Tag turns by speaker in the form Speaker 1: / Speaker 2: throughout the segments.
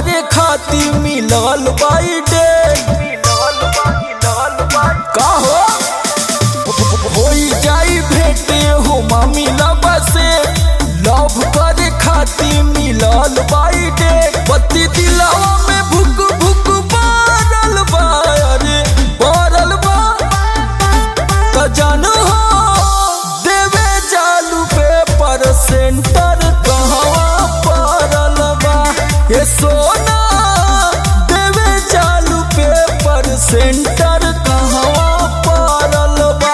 Speaker 1: करे खातिर मिलल बाई डेट का हो जाई भेटे हो मामी लबा से लव करे खातिर मिलल बाई डेट पति दिलवा में भुक भुक बारल बा अरे बारल बा त जान हो देवे जालू पे पर सेंटर कहवा परल बा ये सोना देवे जालू पे पर सेंटर कहवा परल बा।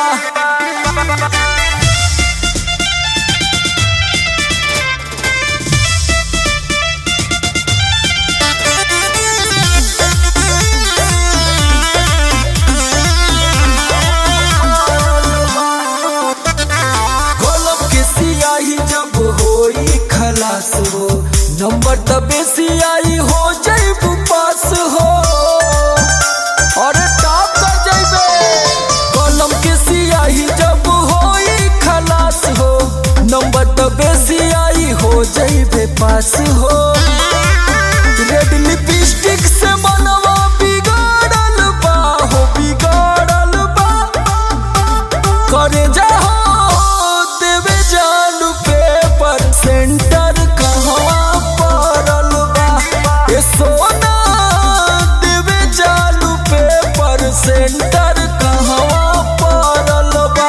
Speaker 1: जब होई खलास हो नंबर तबे सियाई हो जैबू पास हो और टॉप कर जैबे कलम के सियाही जब होई खलास हो नंबर तबे सियाई हो जैबे पास हो रेड लिपस्टिक से मनवा बिगाड़ल बा हो बिगाड़ल बा करे जा सेंटर कहवा परल बा ये सोना देवे जालू पे पर सेंटर कहवा परल बा।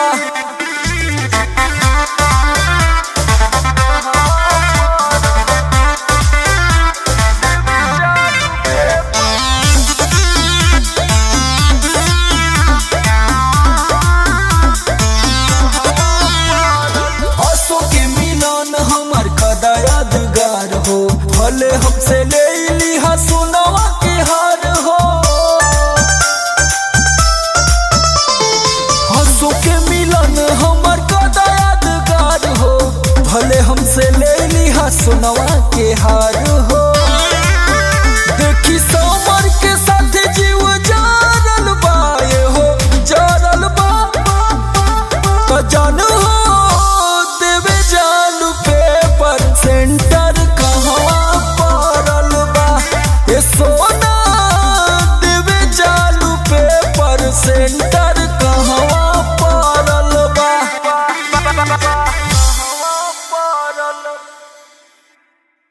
Speaker 1: हमर कदा यादगार हो भले हमसे ले लिहा सोनवा के हार हो हंसो के मिलन हमर कदा यादगार हो भले हमसे ले लिहा सोनवा के हार हो देखी समर के साथ जीव जारल बा ये हो जारल बा तो जान हो सेंटर कहवा परल बा ये